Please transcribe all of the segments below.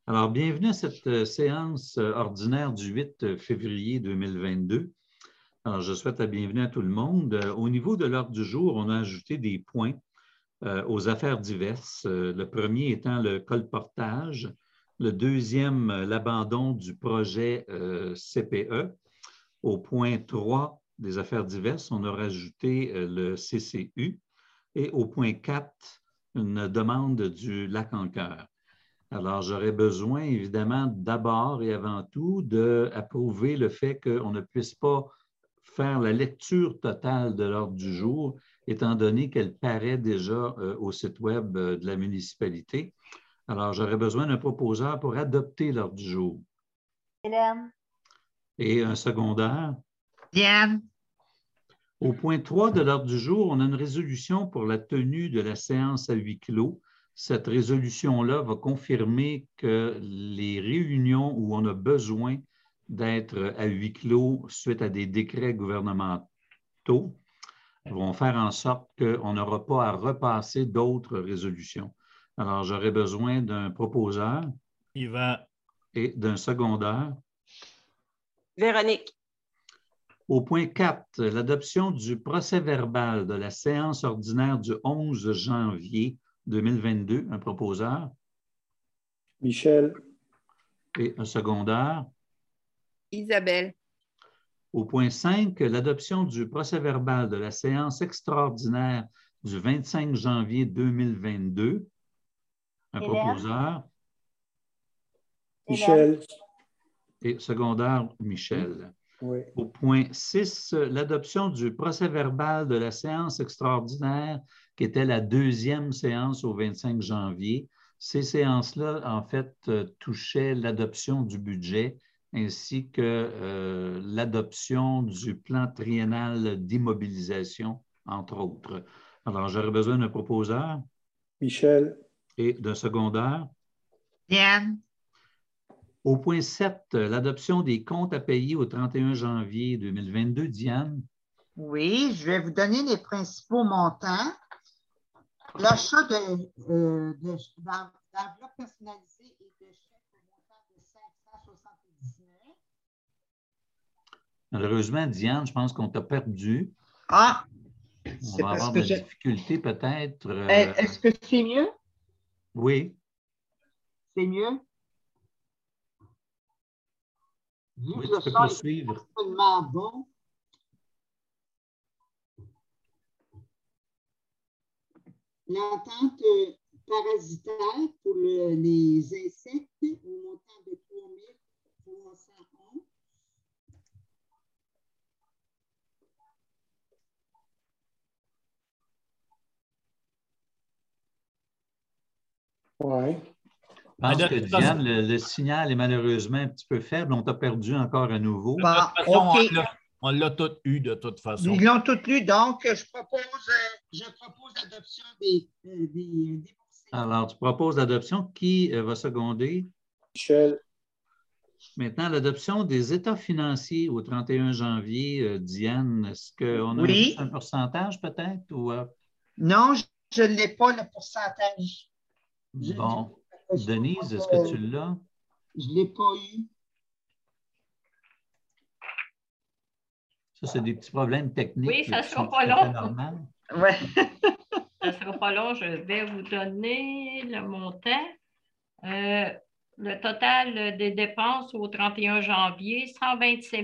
Alors, bienvenue à cette séance ordinaire du 8 février 2022. Alors, je souhaite la bienvenue à tout le monde. Au niveau de l'ordre du jour, on a ajouté des points aux affaires diverses. Le premier étant le colportage, le deuxième, l'abandon du projet CPE. Au point 3 des affaires diverses, on a rajouté le CCU. Et au point 4, une demande du Lac-en-Cœur. Alors, j'aurais besoin, évidemment, d'abord et avant tout, d'approuver le fait qu'on ne puisse pas faire la lecture totale de l'ordre du jour, étant donné qu'elle paraît déjà au site Web de la municipalité. Alors, j'aurais besoin d'un proposeur pour adopter l'ordre du jour. Hélène. Et un secondaire. Diane. Au point 3 de l'ordre du jour, on a une résolution pour la tenue de la séance à huis clos. Cette résolution-là va confirmer que les réunions où on a besoin d'être à huis clos suite à des décrets gouvernementaux vont faire en sorte qu'on n'aura pas à repasser d'autres résolutions. Alors, j'aurais besoin d'un proposeur. Yvan. Et d'un secondaire. Véronique. Au point 4, l'adoption du procès-verbal de la séance ordinaire du 11 janvier 2022. Un proposeur. Michel. Et un secondaire. Isabelle. Au point 5, l'adoption du procès-verbal de la séance extraordinaire du 25 janvier 2022. Un Hélène. Proposeur. Michel. Et secondaire, Michel. Oui. Au point 6, l'adoption du procès-verbal de la séance extraordinaire qui était la deuxième séance au 25 janvier. Ces séances-là, en fait, touchaient l'adoption du budget ainsi que l'adoption du plan triennal d'immobilisation, entre autres. Alors, j'aurais besoin d'un proposeur. Michel. Et d'un secondaire. Diane. Au point 7, l'adoption des comptes à payer au 31 janvier 2022. Diane? Oui, je vais vous donner les principaux montants. L'achat d'enveloppes personnalisées et de chèques au montant de 579. Malheureusement, Diane, je pense qu'on t'a perdu. Ah! On va avoir des difficultés peut-être. Est-ce que c'est mieux? Oui. C'est mieux? Oui, tu peux poursuivre. Bon. L'entente parasitaire pour les insectes au montant de 3 311. Oui. Je pense que Diane, le signal est malheureusement un petit peu faible. On t'a perdu encore à nouveau. De toute façon, okay. On l'a tout eu de toute façon. Ils l'ont tout eu, donc je propose l'adoption des boursiers. Alors, tu proposes l'adoption. Qui va seconder? Michel. Maintenant, l'adoption des états financiers au 31 janvier, Diane, est-ce qu'on a un pourcentage peut-être? Ou, Non, je ne l'ai pas, le pourcentage. Bon. Denise, est-ce que tu l'as? Je ne l'ai pas eu. Ça, c'est des petits problèmes techniques. Oui, ça ne sera pas long. Normal. Oui. Ça ne sera pas long. Je vais vous donner le montant. Le total des dépenses au 31 janvier, 127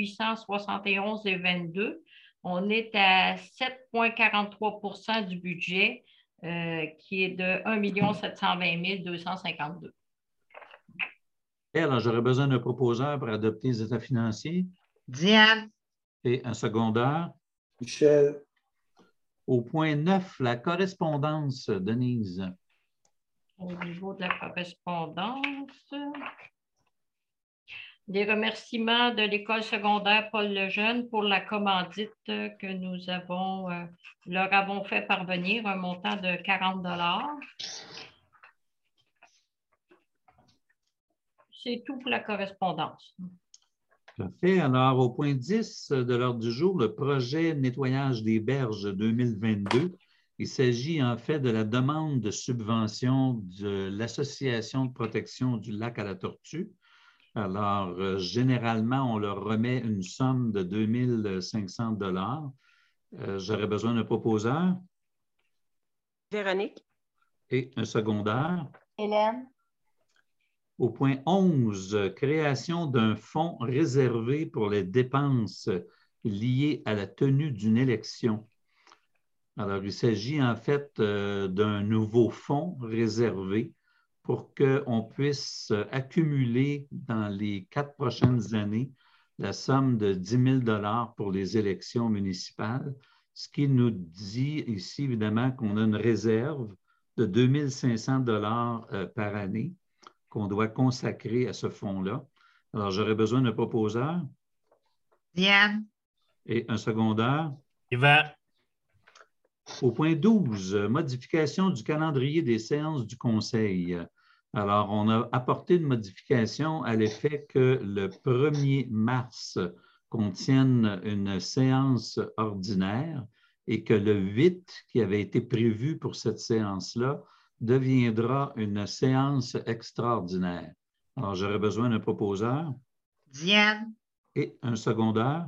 871,22. On est à 7,43 % du budget, qui est de 1 720 252. Alors, j'aurais besoin d'un proposeur pour adopter les états financiers. Diane. Et un secondaire. Michel. Au point 9, la correspondance, Denise. Au niveau de la correspondance, des remerciements de l'école secondaire Paul Lejeune pour la commandite que nous leur avons fait parvenir, un montant de 40 $. C'est tout pour la correspondance. Parfait. Alors, au point 10 de l'ordre du jour, le projet nettoyage des berges 2022. Il s'agit en fait de la demande de subvention de l'Association de protection du lac à la tortue. Alors, généralement, on leur remet une somme de 2 500 $. J'aurais besoin d'un proposeur Véronique. et un secondaire. Hélène. Au point 11, création d'un fonds réservé pour les dépenses liées à la tenue d'une élection. Alors, il s'agit en fait d'un nouveau fonds réservé pour qu'on puisse accumuler dans les 4 prochaines années la somme de 10 000 $ pour les élections municipales, ce qui nous dit ici, évidemment, qu'on a une réserve de 2 500 $ par année qu'on doit consacrer à ce fonds-là. Alors, j'aurais besoin d'un proposeur. Diane. Et un secondaire. Yvan. Au point 12, modification du calendrier des séances du Conseil. Alors, on a apporté une modification à l'effet que le 1er mars contienne une séance ordinaire et que le 8, qui avait été prévu pour cette séance-là, deviendra une séance extraordinaire. Alors, j'aurais besoin d'un proposeur. Diane. Et un secondaire.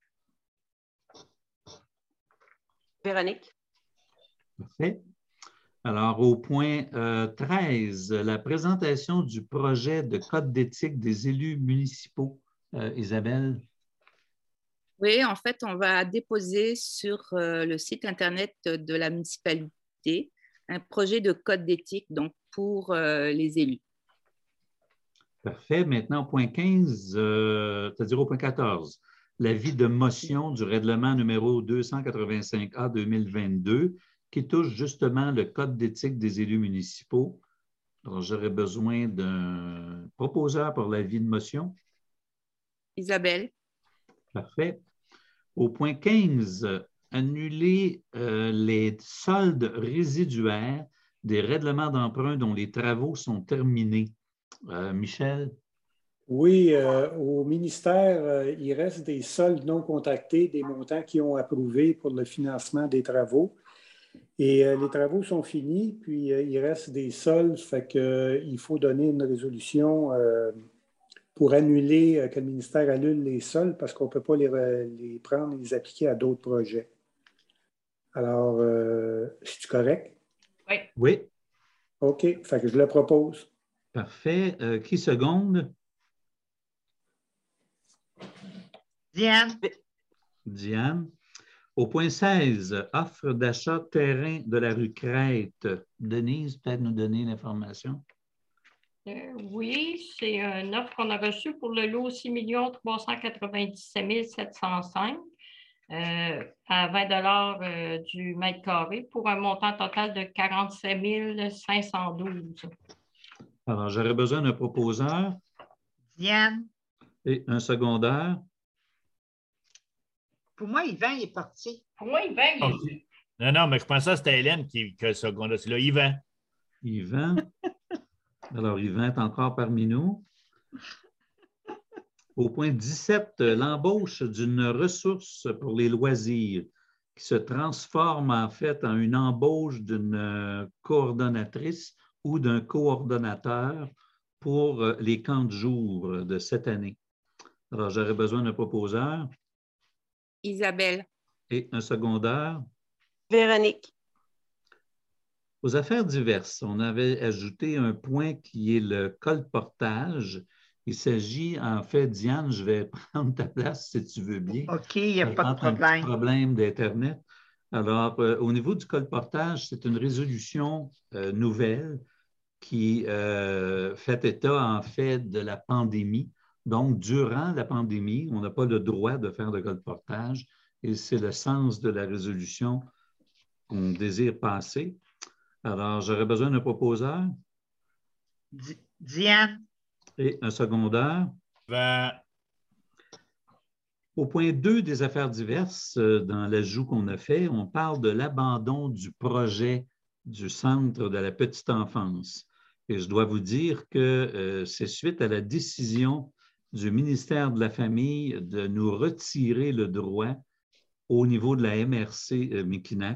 Véronique. Parfait. Alors, au point 13, la présentation du projet de code d'éthique des élus municipaux. Isabelle? Oui, en fait, on va déposer sur le site Internet de la municipalité un projet de code d'éthique donc pour les élus. Parfait. Maintenant, au point 15, c'est-à-dire au point 14, l'avis de motion du règlement numéro 285A 2022 qui touche justement le code d'éthique des élus municipaux. Alors, j'aurais besoin d'un proposeur pour l'avis de motion. Isabelle. Parfait. Au point 15, annuler les soldes résiduaires des règlements d'emprunt dont les travaux sont terminés. Michel? Oui, au ministère, il reste des soldes non contractés, des montants qui ont approuvé pour le financement des travaux. Et les travaux sont finis, puis il reste des soldes, fait qu'il faut donner une résolution pour annuler, que le ministère annule les soldes parce qu'on ne peut pas les prendre et les appliquer à d'autres projets. Alors, c'est-tu correct? Oui. Oui. OK, fait que je le propose. Parfait. Qui seconde? Diane. Diane. Au point 16, offre d'achat terrain de la rue Crête. Denise, peut-être nous donner l'information? Oui, c'est une offre qu'on a reçue pour le lot 6 397 705 à 20 $ du mètre carré pour un montant total de 47 512. Alors, j'aurais besoin d'un proposeur. Diane. Et un secondaire. Pour moi, Yvan est parti. Pour moi, Yvan, il est... Non, mais je pensais que c'était Hélène qui a le secondaire. C'est là, Yvan. Yvan. Alors, Yvan est encore parmi nous. Au point 17, l'embauche d'une ressource pour les loisirs qui se transforme en fait en une embauche d'une coordonnatrice ou d'un coordonnateur pour les camps de jour de cette année. Alors, j'aurais besoin d'un proposeur. Isabelle. Et un secondaire. Véronique. Aux affaires diverses, on avait ajouté un point qui est le colportage. Il s'agit, en fait, Diane, je vais prendre ta place si tu veux bien. OK, il n'y a pas de problème. Un petit problème d'Internet. Alors, au niveau du colportage, c'est une résolution nouvelle qui fait état, en fait, de la pandémie. Donc, durant la pandémie, on n'a pas le droit de faire de colportage et c'est le sens de la résolution qu'on désire passer. Alors, j'aurais besoin d'un proposeur. Diane. Et un secondaire. Yvan. Au point 2 des affaires diverses, dans l'ajout qu'on a fait, on parle de l'abandon du projet du Centre de la petite enfance. Et je dois vous dire que c'est suite à la décision du ministère de la Famille de nous retirer le droit au niveau de la MRC Mekinac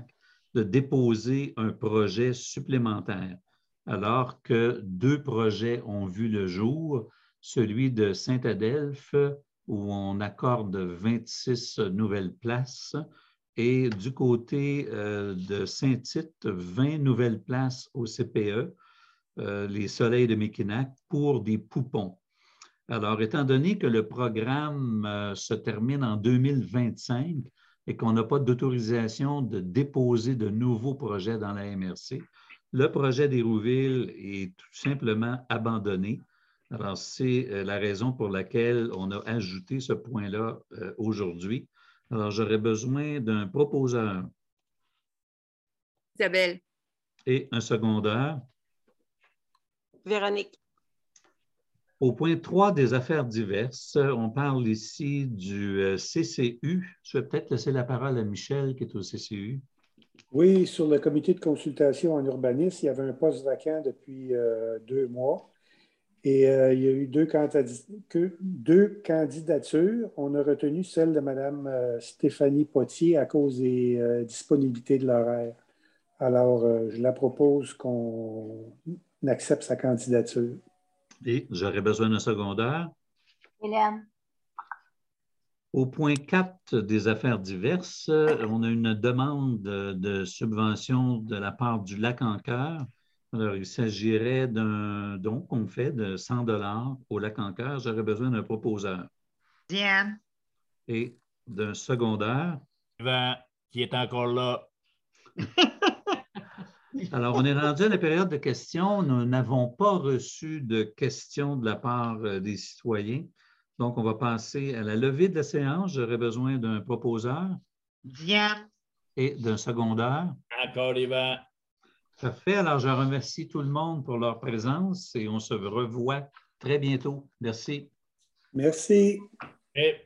de déposer un projet supplémentaire, alors que 2 projets ont vu le jour, celui de Saint-Adelphe, où on accorde 26 nouvelles places, et du côté de Saint-Tite, 20 nouvelles places au CPE, les Soleils de Mekinac, pour des poupons. Alors, étant donné que le programme se termine en 2025 et qu'on n'a pas d'autorisation de déposer de nouveaux projets dans la MRC, le projet d'Hérouville est tout simplement abandonné. Alors, c'est la raison pour laquelle on a ajouté ce point-là aujourd'hui. Alors, j'aurais besoin d'un proposeur. Isabelle. Et un secondeur. Véronique. Au point 3 des affaires diverses, on parle ici du CCU. Je vais peut-être laisser la parole à Michel qui est au CCU. Oui, sur le comité de consultation en urbanisme, il y avait un poste vacant depuis 2 mois. Et il y a eu 2 candidatures. On a retenu celle de Mme Stéphanie Potier à cause des disponibilités de l'horaire. Alors, je la propose qu'on accepte sa candidature. Et j'aurais besoin d'un secondaire. Hélène. Au point 4 des affaires diverses, on a une demande de subvention de la part du Lac-en-Cœur. Alors, il s'agirait d'un don qu'on fait de 100 $ au Lac-en-Cœur. J'aurais besoin d'un proposeur. Diane. Et d'un secondaire. Yvan, qui est encore là. Alors, on est rendu à la période de questions. Nous n'avons pas reçu de questions de la part des citoyens. Donc, on va passer à la levée de la séance. J'aurais besoin d'un proposeur. Diane. Et d'un secondaire. Encore Yvan. Parfait. Alors, je remercie tout le monde pour leur présence et on se revoit très bientôt. Merci. Merci.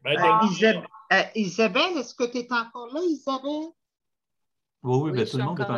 Isabelle, est-ce que tu es encore là, Isabelle? Oui, bien, tout le monde est encore